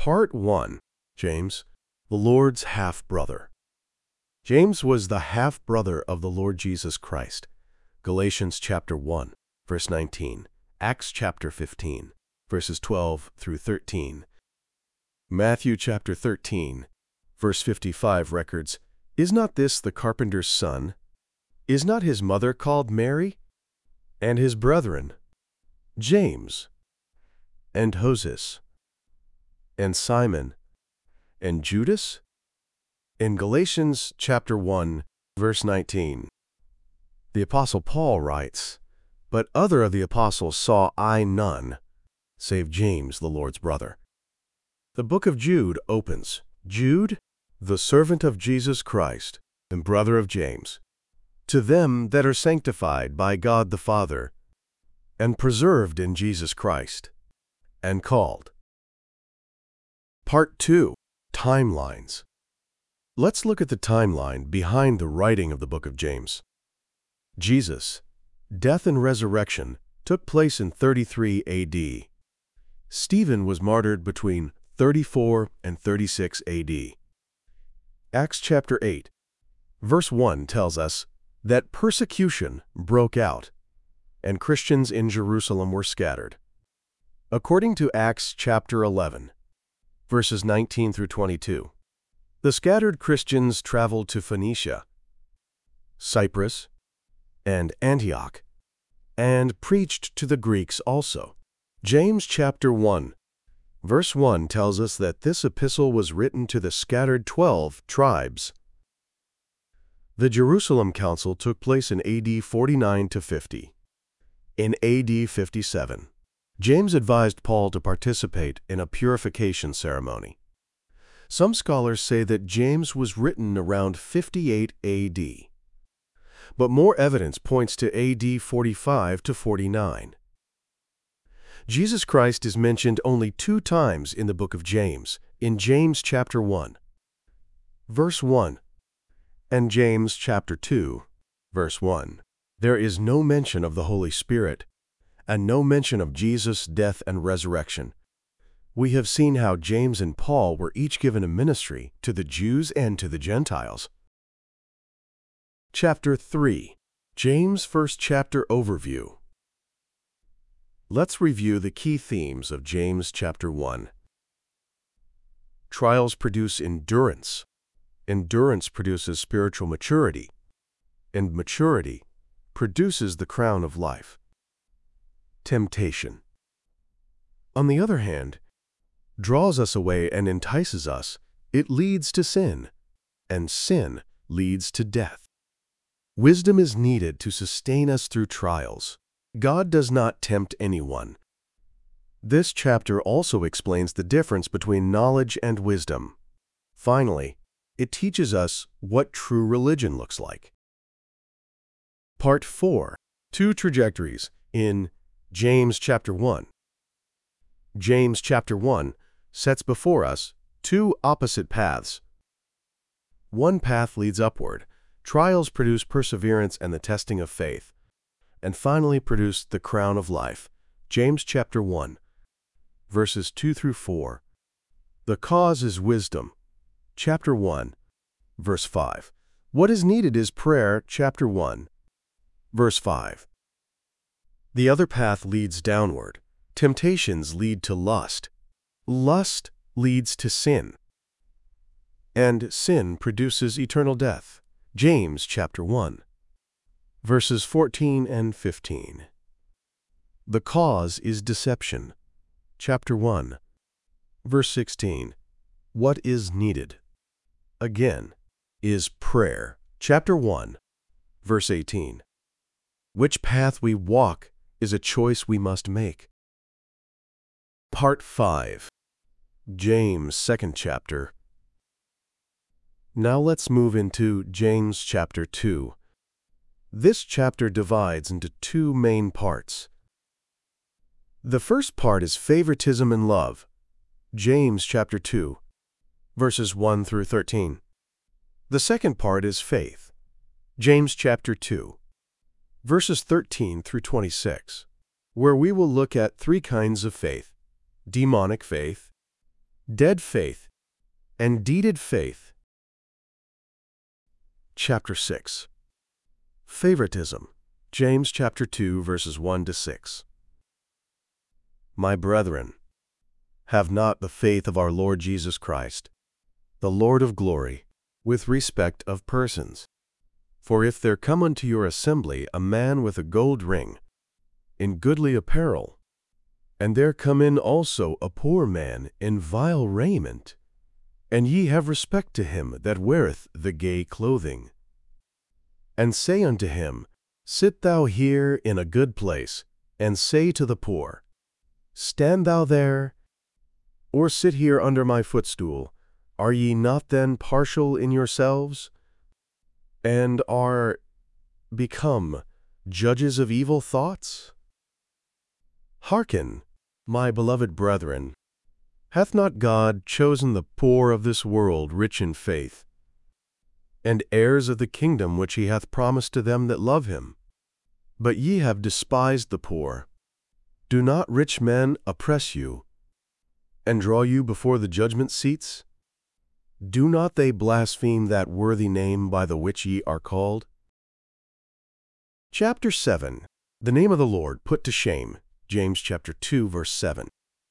Part 1. James, the Lord's half-brother. James was the half-brother of the Lord Jesus Christ. Galatians chapter 1, verse 19. Acts chapter 15, verses 12 through 13. Matthew chapter 13, verse 55 records, "Is not this the carpenter's son? Is not his mother called Mary? And his brethren, James, and Joses, and Simon, and Judas?" In Galatians chapter 1, verse 19, the Apostle Paul writes, "But other of the apostles saw I none, save James, the Lord's brother." The book of Jude opens, "Jude, the servant of Jesus Christ, and brother of James, to them that are sanctified by God the Father, and preserved in Jesus Christ, and called." Part 2. Timelines. Let's look at the timeline behind the writing of the book of James. Jesus' death and resurrection took place in 33 AD. Stephen was martyred between 34 and 36 AD. Acts chapter 8, verse 1 tells us that persecution broke out, and Christians in Jerusalem were scattered. According to Acts chapter 11, verses 19 through 22, the scattered Christians traveled to Phoenicia, Cyprus, and Antioch, and preached to the Greeks also. James chapter 1, verse 1 tells us that this epistle was written to the scattered 12 tribes. The Jerusalem Council took place in AD 49 to 50. In AD 57, James advised Paul to participate in a purification ceremony. Some scholars say that James was written around 58 AD, but more evidence points to AD 45 to 49. Jesus Christ is mentioned only 2 times in the book of James, in James chapter 1, verse 1, and James chapter 2, verse 1. There is no mention of the Holy Spirit, and no mention of Jesus' death and resurrection. We have seen how James and Paul were each given a ministry to the Jews and to the Gentiles. Chapter 3. James' first chapter overview. Let's review the key themes of James chapter 1. Trials produce endurance. Endurance produces spiritual maturity, and maturity produces the crown of life. Temptation, on the other hand, draws us away and entices us. It leads to sin, and sin leads to death. Wisdom is needed to sustain us through trials. God does not tempt anyone. This chapter also explains the difference between knowledge and wisdom. Finally, it teaches us what true religion looks like. Part 4. 2 trajectories in James chapter 1. James chapter 1 sets before us 2 opposite paths. One path leads upward. Trials produce perseverance and the testing of faith, and finally produce the crown of life. James chapter 1, verses 2 through 4. The cause is wisdom. Chapter 1, verse 5. What is needed is prayer. Chapter 1, verse 5. The other path leads downward. Temptations lead to lust. Lust leads to sin. And sin produces eternal death. James chapter 1, verses 14 and 15. The cause is deception. Chapter 1, verse 16. What is needed, again, is prayer. Chapter 1, verse 18. Which path we walk is a choice we must make. Part 5. James' second chapter. Now let's move into James chapter 2. This chapter divides into 2 main parts. The first part is favoritism and love. James chapter 2, verses 1 through 13. The second part is faith. James chapter 2, verses 13 through 26, where we will look at 3 kinds of faith: demonic faith, Dead faith and deeded faith. Chapter 6. Favoritism. James chapter 2, verses 1 to 6. My brethren, have not the faith of our Lord Jesus Christ, the Lord of glory, with respect of persons. For if there come unto your assembly a man with a gold ring, in goodly apparel, and there come in also a poor man in vile raiment, and ye have respect to him that weareth the gay clothing, and say unto him, Sit thou here in a good place, and say to the poor, Stand thou there, or sit here under my footstool, are ye not then partial in yourselves, and are become judges of evil thoughts? Hearken, my beloved brethren, hath not God chosen the poor of this world rich in faith, and heirs of the kingdom which he hath promised to them that love him? But ye have despised the poor. Do not rich men oppress you, and draw you before the judgment seats? Do not they blaspheme that worthy name by the which ye are called? Chapter 7. The name of the Lord put to shame. James chapter 2, verse 7.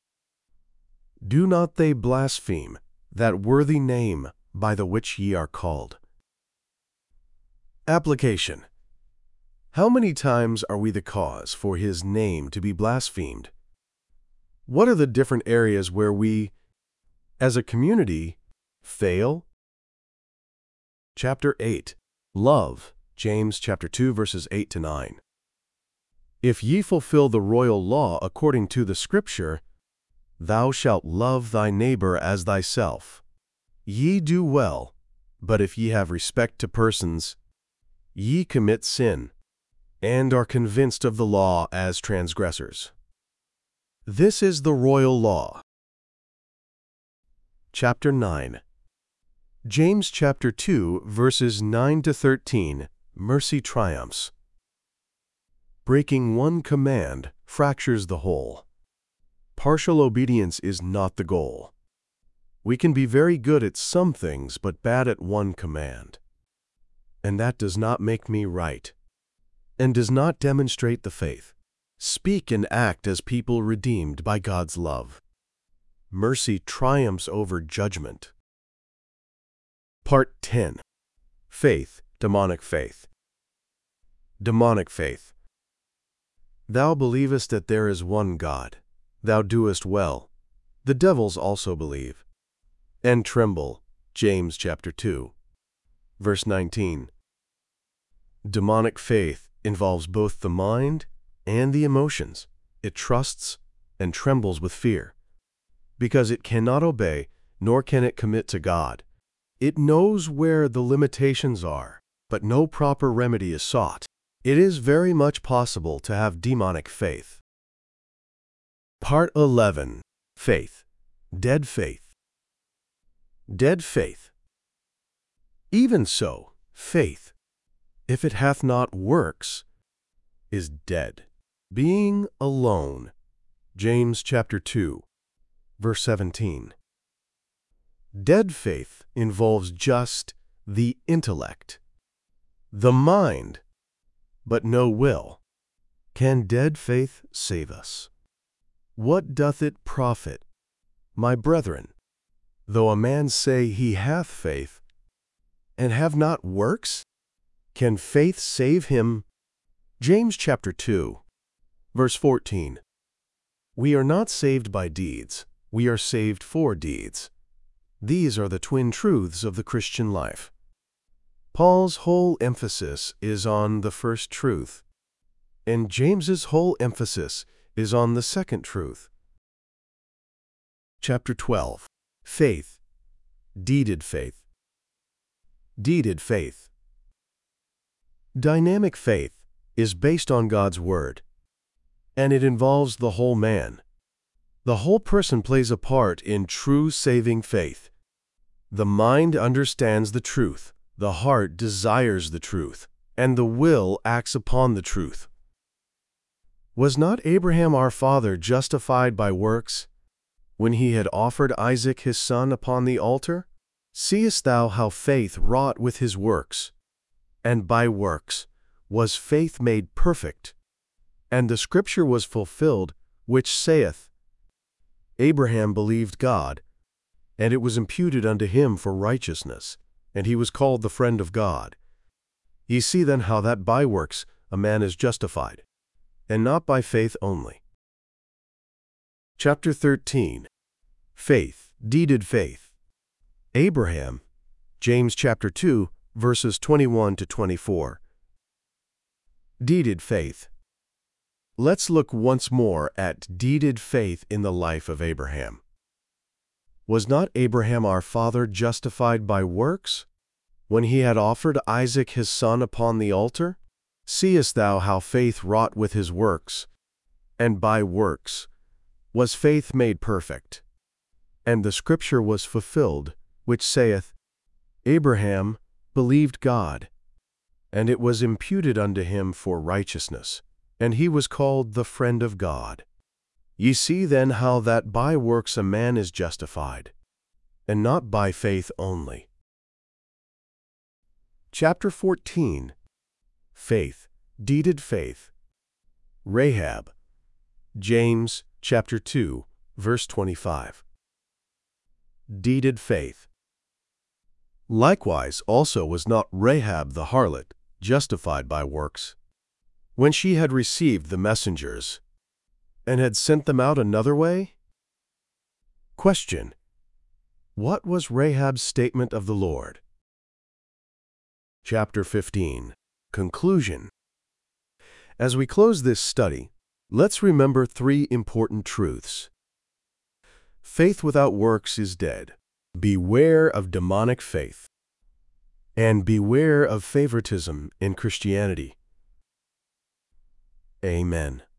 Do not they blaspheme that worthy name by the which ye are called? Application. How many times are we the cause for his name to be blasphemed? What are the different areas where we, as a community, fail? Chapter 8. Love. James chapter 2, verses 8 to 9. If ye fulfill the royal law according to the Scripture, Thou shalt love thy neighbor as thyself, ye do well. But if ye have respect to persons, ye commit sin, and are convinced of the law as transgressors. This is the royal law. Chapter 9. James chapter 2, verses 9 to 13. Mercy triumphs. Breaking one command fractures the whole. Partial obedience is not the goal. We can be very good at some things, but bad at one command. And that does not make me right, and does not demonstrate the faith. Speak and act as people redeemed by God's love. Mercy triumphs over judgment. Part 10. Faith, demonic faith. Demonic faith. Thou believest that there is one God. Thou doest well. The devils also believe, and tremble. James chapter 2, verse 19. Demonic faith involves both the mind and the emotions. It trusts and trembles with fear, because it cannot obey, nor can it commit to God. It knows where the limitations are, but no proper remedy is sought. It is very much possible to have demonic faith. Part 11. Faith. Dead faith. Dead faith. Even so, faith, if it hath not works, is dead, being alone. James chapter 2, verse 17. Dead faith involves just the intellect, the mind, but no will. Can dead faith save us? What doth it profit, my brethren, though a man say he hath faith, and have not works? Can faith save him? James chapter 2, verse 14. We are not saved by deeds, we are saved for deeds. These are the twin truths of the Christian life. Paul's whole emphasis is on the first truth, and James's whole emphasis is on the second truth. Chapter 12. Faith. Deeded faith. Deeded faith. Dynamic faith is based on God's Word, and it involves the whole man. The whole person plays a part in true saving faith. The mind understands the truth, the heart desires the truth, and the will acts upon the truth. Was not Abraham our father justified by works? when he had offered Isaac his son upon the altar? Seest thou how faith wrought with his works? And by works was faith made perfect. And the scripture was fulfilled, which saith, Abraham believed God, and it was imputed unto him for righteousness, and he was called the friend of God. Ye see then how that by works a man is justified, and not by faith only. Chapter 13. Faith, deeded faith. Abraham, James chapter 2, verses 21 to 24. Deeded faith. Let's look once more at deeded faith in the life of Abraham. Was not Abraham our father justified by works, when he had offered Isaac his son upon the altar? Seest thou how faith wrought with his works? And by works was faith made perfect. And the scripture was fulfilled, which saith, Abraham believed God, and it was imputed unto him for righteousness, and he was called the friend of God. Ye see then how that by works a man is justified, and not by faith only. Chapter 14. Faith, deeded faith. Rahab, James chapter 2, verse 25. Deeded faith. Likewise also was not Rahab the harlot justified by works, when she had received the messengers, and had sent them out another way? Question. What was Rahab's statement of the Lord? Chapter 15. Conclusion. As we close this study, let's remember three important truths. Faith without works is dead. Beware of demonic faith. And beware of favoritism in Christianity. Amen.